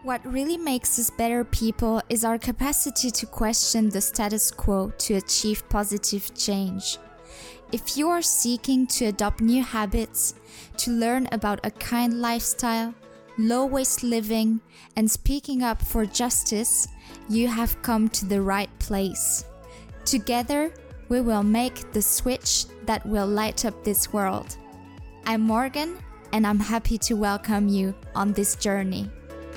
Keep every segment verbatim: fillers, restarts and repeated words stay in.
What really makes us better people is our capacity to question the status quo to achieve positive change. If you are seeking to adopt new habits, to learn about a kind lifestyle, low-waste living, and speaking up for justice, you have come to the right place. Together, we will make the switch that will light up this world. I'm Morgan, and I'm happy to welcome you on this journey.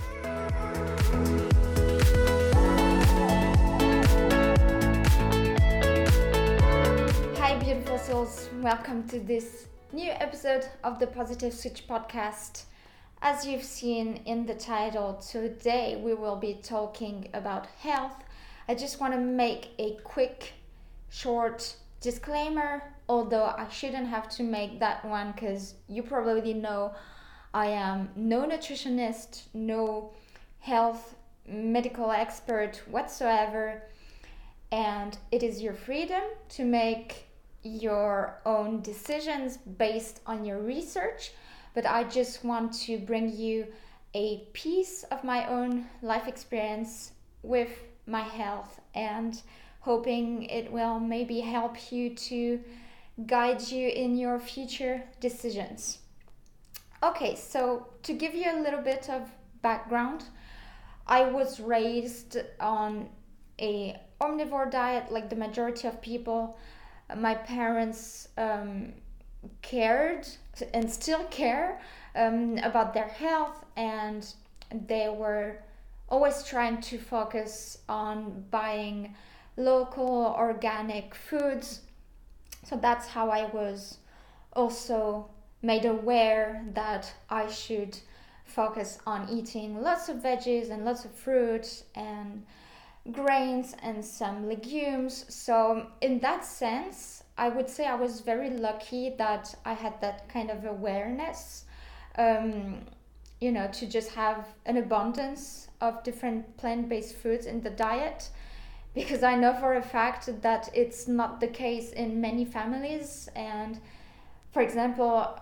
Hi, beautiful souls. Welcome to this new episode of the Positive Switch podcast. As you've seen in the title, today we will be talking about health. I just want to make a quick, short disclaimer, although I shouldn't have to make that one because you probably know I am no nutritionist, no health medical expert whatsoever, and it is your freedom to make your own decisions based on your research. But I just want to bring you a piece of my own life experience with my health and hoping it will maybe help you to guide you in your future decisions. Okay, so to give you a little bit of background, I was raised on a omnivore diet like the majority of people. My parents um, cared and still care um, about their health, and they were always trying to focus on buying local organic foods. So that's how I was also made aware that I should focus on eating lots of veggies and lots of fruit and grains and some legumes. So in that sense, I would say I was very lucky that I had that kind of awareness, um, you know, to just have an abundance of different plant-based foods in the diet, because I know for a fact that it's not the case in many families. And for example,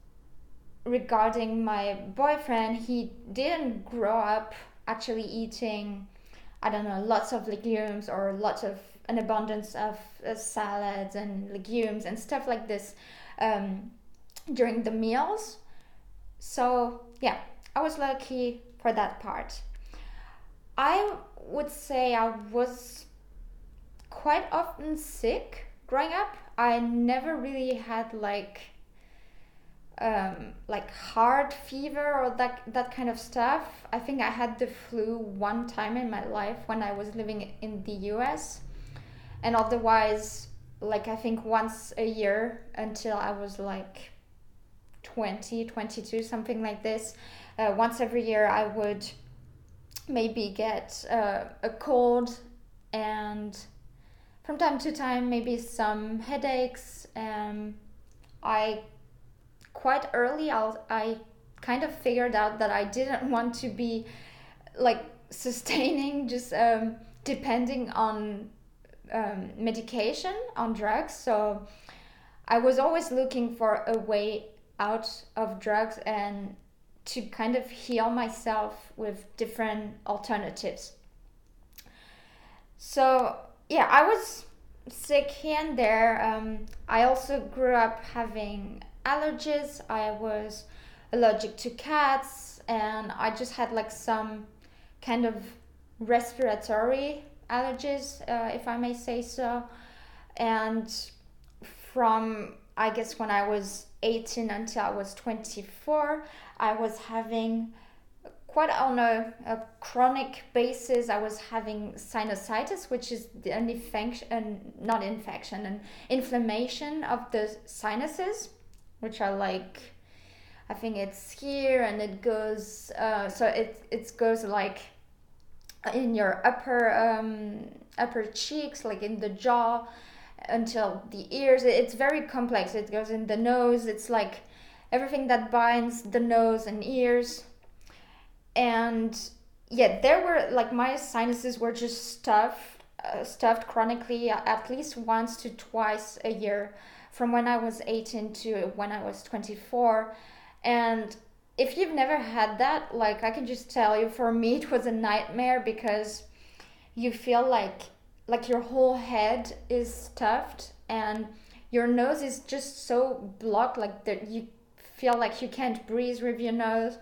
regarding my boyfriend, he didn't grow up actually eating, I don't know, lots of legumes or lots of an abundance of uh, salads and legumes and stuff like this um, during the meals. So yeah, I was lucky for that part. I would say I was quite often sick growing up. I never really had like um, like hard fever or that that kind of stuff. I think I had the flu one time in my life when I was living in the U S, and otherwise, like I think once a year until I was like twenty, twenty-two, something like this. Uh, once every year I would maybe get uh, a cold, and from time to time maybe some headaches. Um, I quite early I'll, I kind of figured out that I didn't want to be like sustaining just um, depending on um, medication, on drugs. So I was always looking for a way out of drugs and to kind of heal myself with different alternatives. So yeah, I was sick here and there. Um, I also grew up having allergies. I was allergic to cats, and I just had like some kind of respiratory allergies, uh, if I may say so. And from, I guess, when I was eighteen until I was twenty-four, I was having quite on a, a chronic basis. I was having sinusitis, which is an infection, not infection, an inflammation of the sinuses, which are like, I think it's here, and it goes, uh, so it it goes like in your upper um, upper cheeks, like in the jaw, until the ears. It's very complex. It goes in the nose. It's like everything that binds the nose and ears. And yeah, there were like my sinuses were just stuffed, uh, stuffed chronically at least once to twice a year from when I was eighteen to when I was twenty-four. And if you've never had that, like I can just tell you, for me it was a nightmare, because you feel like like your whole head is stuffed and your nose is just so blocked, like that you feel like you can't breathe with your nose,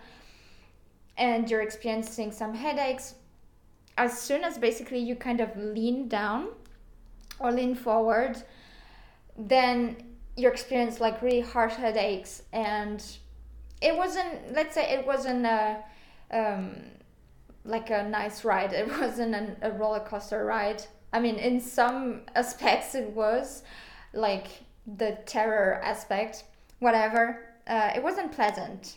and you're experiencing some headaches. As soon as basically you kind of lean down or lean forward, then you experience like really harsh headaches. And it wasn't, let's say it wasn't a um, like a nice ride. It wasn't an, a roller coaster ride. I mean, in some aspects it was, like the terror aspect, whatever. Uh, it wasn't pleasant.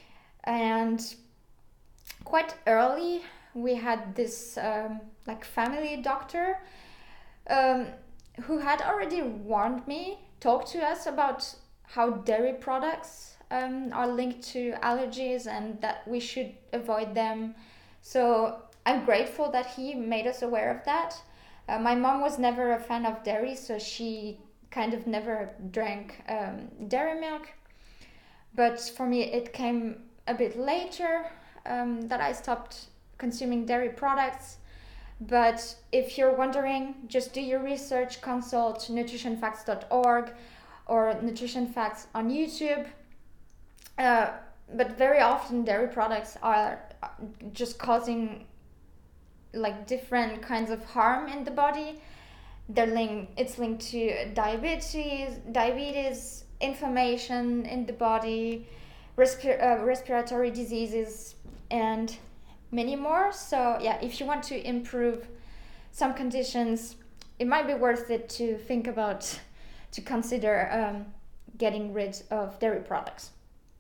And quite early we had this um, like family doctor um, who had already warned me, talked to us about how dairy products um, are linked to allergies and that we should avoid them. So I'm grateful that he made us aware of that. Uh, my mom was never a fan of dairy, so she kind of never drank um, dairy milk. But for me, it came a bit later um, that I stopped consuming dairy products. But if you're wondering, just do your research, consult nutrition facts dot org or Nutrition Facts on YouTube. Uh, but very often dairy products are just causing like different kinds of harm in the body. They're linked, it's linked to diabetes, diabetes, inflammation in the body, respi- uh, respiratory diseases, and many more. So yeah, if you want to improve some conditions, it might be worth it to think about, to consider um, getting rid of dairy products.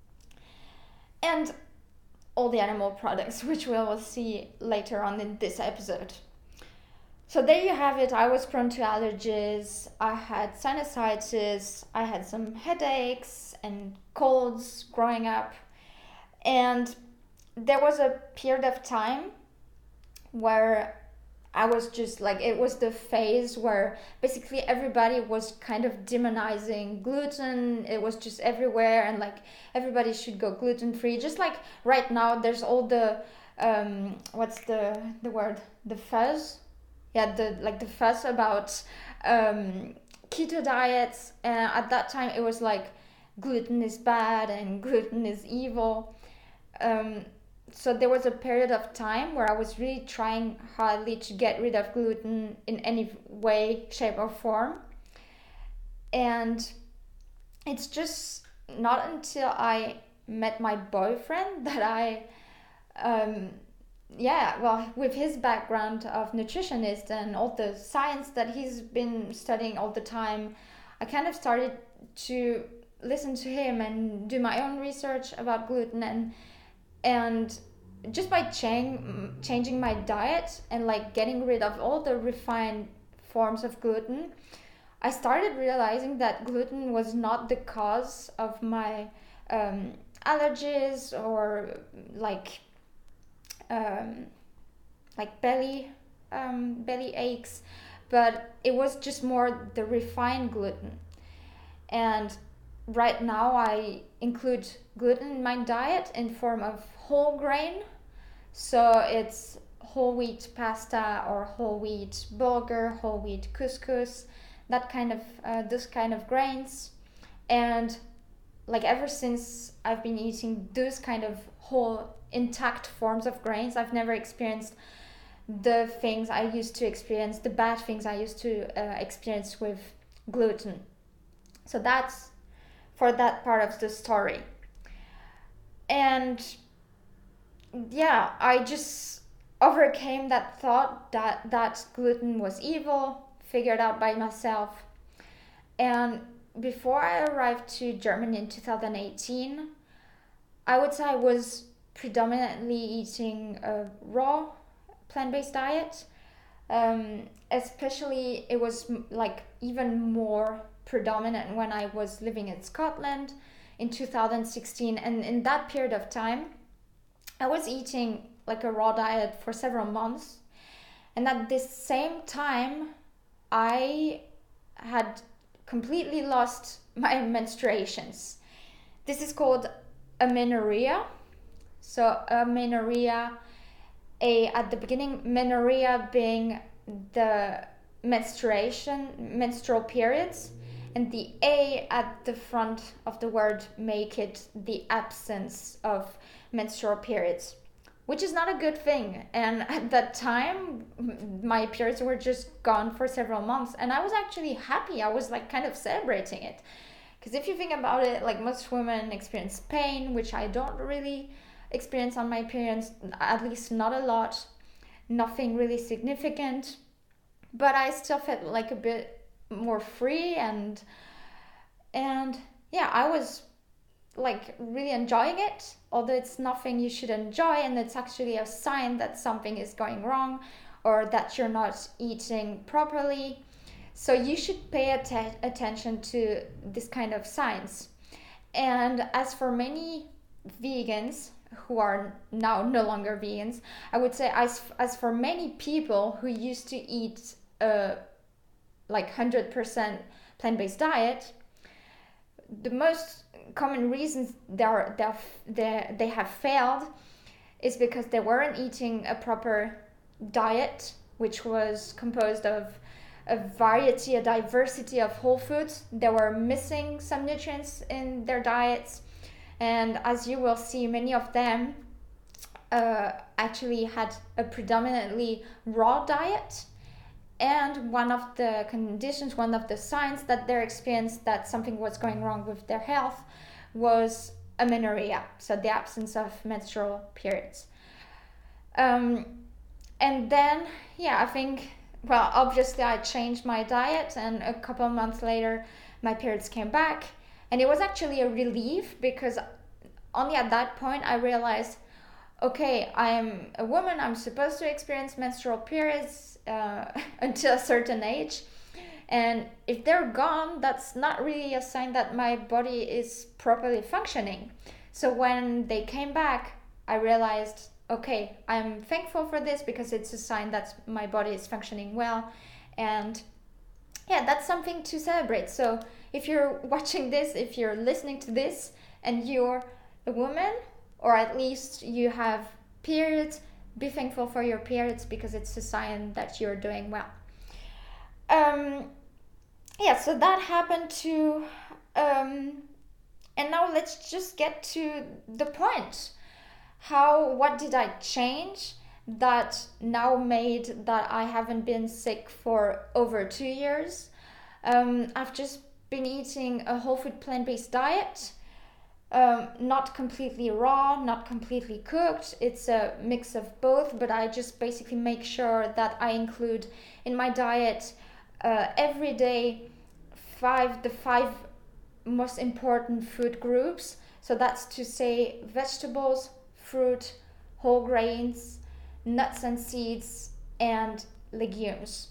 And all the animal products, which we will see later on in this episode. So there you have it. I was prone to allergies, I had sinusitis, I had some headaches and colds growing up. And there was a period of time where I was just like, it was the phase where basically everybody was kind of demonizing gluten. It was just everywhere, and like everybody should go gluten free. Just like right now, there's all the um, what's the the word? The fuzz, yeah, the like the fuss about um, keto diets. And at that time, it was like gluten is bad and gluten is evil. Um, So there was a period of time where I was really trying hardly to get rid of gluten in any way, shape, or form. And it's just not until I met my boyfriend that I, um, yeah, well, with his background of nutritionist and all the science that he's been studying all the time, I kind of started to listen to him and do my own research about gluten. and And just by chang- changing my diet and like getting rid of all the refined forms of gluten, I started realizing that gluten was not the cause of my um, allergies or like um, like belly um, belly aches, but it was just more the refined gluten. And right now I include gluten in my diet in form of whole grain. So it's whole wheat pasta or whole wheat bulgur, whole wheat couscous, that kind of uh, those kind of grains. And like ever since I've been eating those kind of whole intact forms of grains, I've never experienced the things I used to experience, the bad things I used to uh, experience with gluten. So that's for that part of the story. And yeah, I just overcame that thought that that gluten was evil, figured out by myself. And before I arrived to Germany in two thousand eighteen, I would say I was predominantly eating a raw plant-based diet. Um, especially it was like even more predominant when I was living in Scotland in two thousand sixteen. And in that period of time, I was eating like a raw diet for several months. And at this same time, I had completely lost my menstruations. This is called amenorrhea. So amenorrhea, a at the beginning, menorrhea being the menstruation, menstrual periods, and the A at the front of the word make it the absence of menstrual periods, which is not a good thing. And at that time, my periods were just gone for several months, and I was actually happy. I was like kind of celebrating it. Because if you think about it, like most women experience pain, which I don't really experience on my periods, at least not a lot, nothing really significant. But I still felt like a bit more free, and and yeah, I was like really enjoying it, although it's nothing you should enjoy, and it's actually a sign that something is going wrong or that you're not eating properly. So you should pay att- attention to this kind of signs. And as for many vegans who are now no longer vegans, I would say as as for many people who used to eat a like one hundred percent plant-based diet, the most common reasons they're, they're, they they have failed is because they weren't eating a proper diet, which was composed of a variety, a diversity of whole foods. They were missing some nutrients in their diets, and as you will see, many of them uh, actually had a predominantly raw diet. And one of the conditions, one of the signs that they experienced that something was going wrong with their health was amenorrhea, so the absence of menstrual periods. Um, and then, yeah, I think, well, obviously I changed my diet, and a couple of months later, my periods came back. And it was actually a relief, because only at that point I realized, okay, I'm a woman, I'm supposed to experience menstrual periods uh, until a certain age. And if they're gone, that's not really a sign that my body is properly functioning. So when they came back, I realized, okay, I'm thankful for this, because it's a sign that my body is functioning well. And yeah, that's something to celebrate. So if you're watching this, if you're listening to this, and you're a woman, or at least you have periods, be thankful for your periods, because it's a sign that you're doing well. Um, yeah, so that happened to, um, and now let's just get to the point. How, what did I change that now made that I haven't been sick for over two years? Um, I've just been eating a whole food plant-based diet. Um, not completely raw, not completely cooked. It's a mix of both, but I just basically make sure that I include in my diet uh, every day five the five most important food groups. So that's to say vegetables, fruit, whole grains, nuts and seeds, and legumes.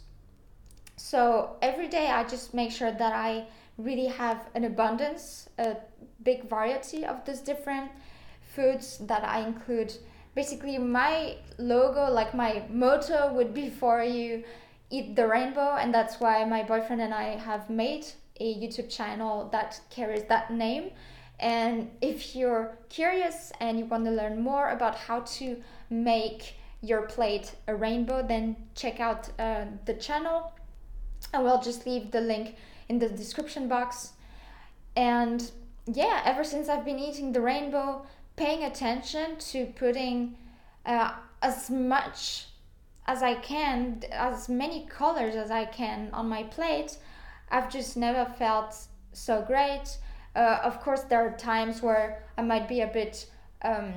So every day I just make sure that I really have an abundance, a big variety of these different foods that I include. Basically, my logo, like my motto, would be for you, eat the rainbow, and that's why my boyfriend and I have made a YouTube channel that carries that name. And if you're curious and you want to learn more about how to make your plate a rainbow, then check out uh, the channel. I will just leave the link in the description box. And yeah, ever since I've been eating the rainbow, paying attention to putting uh, as much as I can, as many colors as I can on my plate, I've just never felt so great. Uh, of course, there are times where I might be a bit um,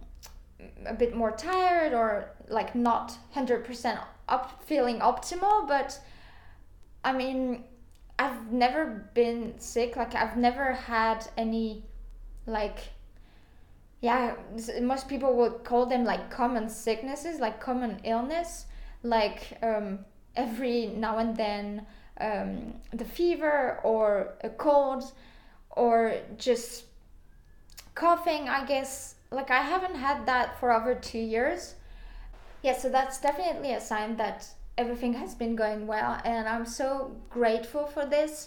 a bit more tired, or like not one hundred percent up, feeling optimal, but I mean, I've never been sick. Like, I've never had any, like, yeah, most people would call them like common sicknesses, like common illness, like um, every now and then um, the fever or a cold or just coughing, I guess. Like, I haven't had that for over two years. Yeah, so that's definitely a sign that everything has been going well, and I'm so grateful for this.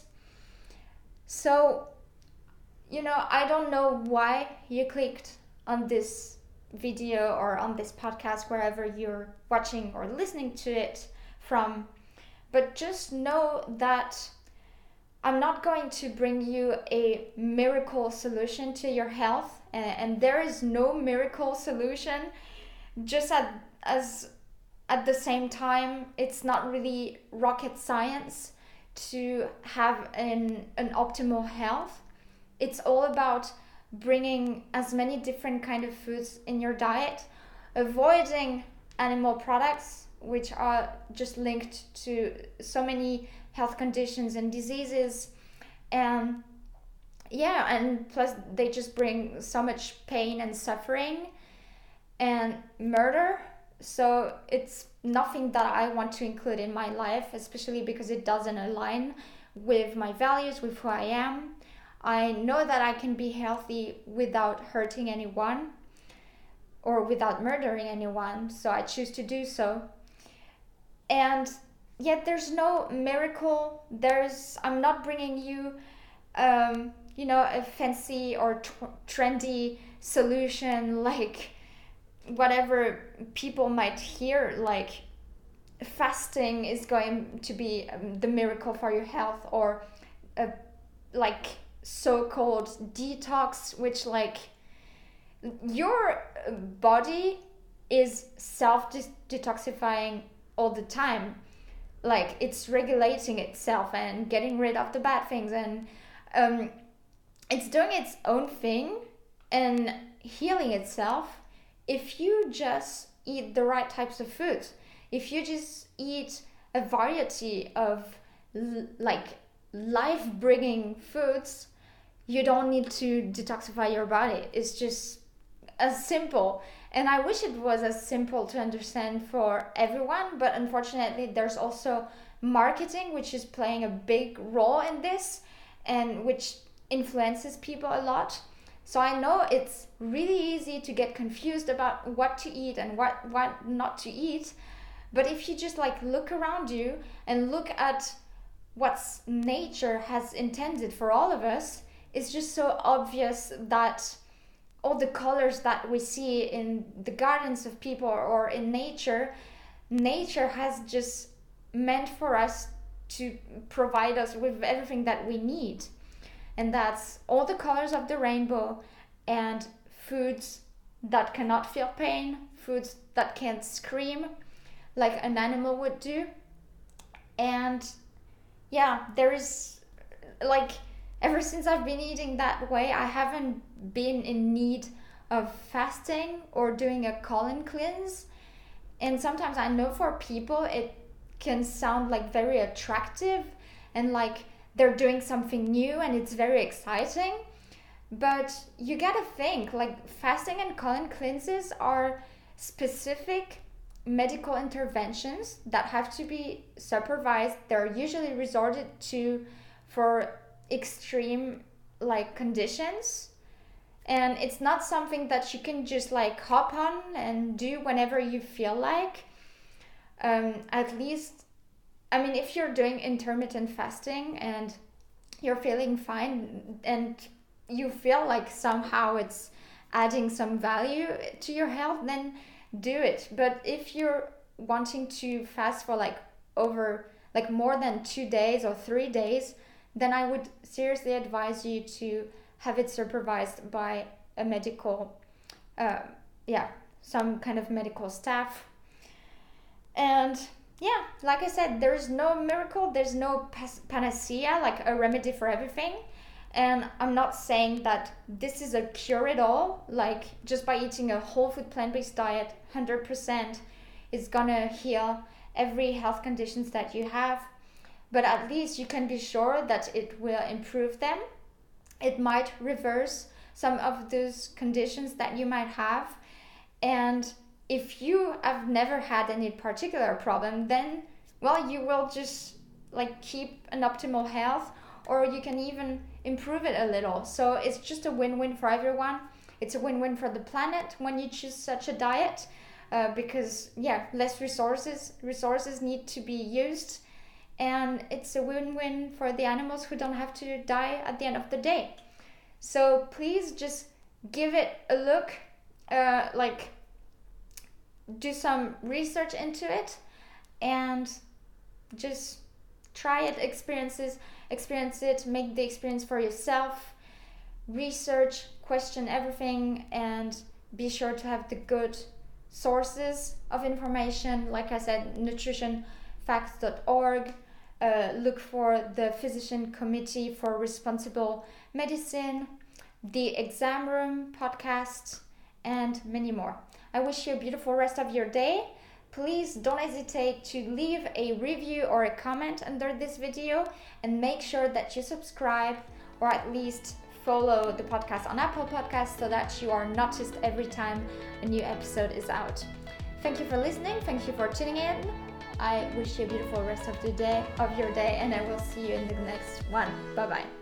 So, you know, I don't know why you clicked on this video or on this podcast, wherever you're watching or listening to it from. But just know that I'm not going to bring you a miracle solution to your health, and, and there is no miracle solution. Just at, as at the same time, it's not really rocket science to have an, an optimal health. It's all about bringing as many different kind of foods in your diet, avoiding animal products, which are just linked to so many health conditions and diseases. And yeah, and plus they just bring so much pain and suffering and murder. So it's nothing that I want to include in my life, especially because it doesn't align with my values, with who I am. I know that I can be healthy without hurting anyone or without murdering anyone, so I choose to do so. And yet there's no miracle. There's I'm not bringing you um, you know, a fancy or t- trendy solution like whatever people might hear, like fasting is going to be um, the miracle for your health, or a like so-called detox, which like your body is self-detoxifying all the time. Like it's regulating itself and getting rid of the bad things, and um, it's doing its own thing and healing itself if you just eat the right types of foods. If you just eat a variety of l- like life-bringing foods, you don't need to detoxify your body. It's just as simple. And I wish it was as simple to understand for everyone, but unfortunately there's also marketing which is playing a big role in this, and which influences people a lot. So I know it's really easy to get confused about what to eat and what, what not to eat. But if you just like look around you and look at what nature has intended for all of us, it's just so obvious that all the colors that we see in the gardens of people or in nature, nature has just meant for us to provide us with everything that we need. And that's all the colors of the rainbow, and foods that cannot feel pain, foods that can't scream like an animal would do. And yeah, there is like, ever since I've been eating that way, I haven't been in need of fasting or doing a colon cleanse. And sometimes I know for people it can sound like very attractive and like they're doing something new and it's very exciting. But you gotta think, like fasting and colon cleanses are specific medical interventions that have to be supervised. They're usually resorted to for extreme like conditions, and it's not something that you can just like hop on and do whenever you feel like. Um, at least, I mean, if you're doing intermittent fasting and you're feeling fine and you feel like somehow it's adding some value to your health, then do it. But if you're wanting to fast for like over like more than two days or three days, then I would seriously advise you to have it supervised by a medical, uh, yeah, some kind of medical staff. And yeah, like I said, there's no miracle, there's no panacea, like a remedy for everything. And I'm not saying that this is a cure-it-all, like just by eating a whole food plant-based diet, one hundred percent is gonna heal every health conditions that you have. But at least you can be sure that it will improve them. It might reverse some of those conditions that you might have. And if you have never had any particular problem, then, well, you will just like keep an optimal health, or you can even improve it a little. So it's just a win-win for everyone. It's a win-win for the planet when you choose such a diet, uh, because yeah, less resources resources need to be used. And it's a win-win for the animals who don't have to die at the end of the day. So please just give it a look. uh, like do some research into it and just try it, experiences experience it, make the experience for yourself, research, question everything, and be sure to have the good sources of information. Like I said, nutrition facts dot org. Uh, look for the Physician Committee for Responsible Medicine, the Exam Room podcast, and many more. I wish you a beautiful rest of your day. Please don't hesitate to leave a review or a comment under this video, and make sure that you subscribe or at least follow the podcast on Apple Podcasts so that you are noticed every time a new episode is out. Thank you for listening. Thank you for tuning in. I wish you a beautiful rest of the day of your day, and I will see you in the next one. Bye bye.